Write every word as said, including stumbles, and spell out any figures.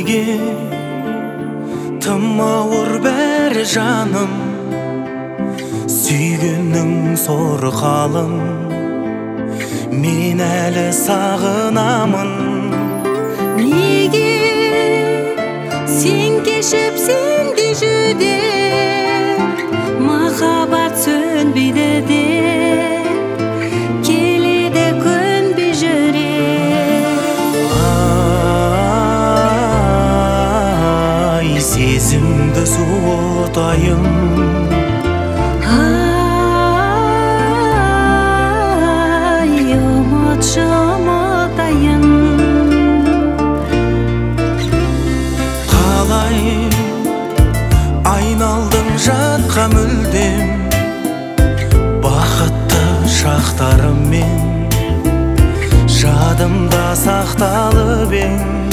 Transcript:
неге тым ауыр бәрі жаным, сүйгеннің соры қалың, мен әлі сағынамын. Неге сен кешіп сенде жүде, махаббат сөнбейді де, келеді көнбей жүрек. Ай, сезімді суытайын, ай, ұмытшы ұмытайын. Қалай айналдың жатқа мүлдем, бақытты шақтарыммен жадымда сақталып ең.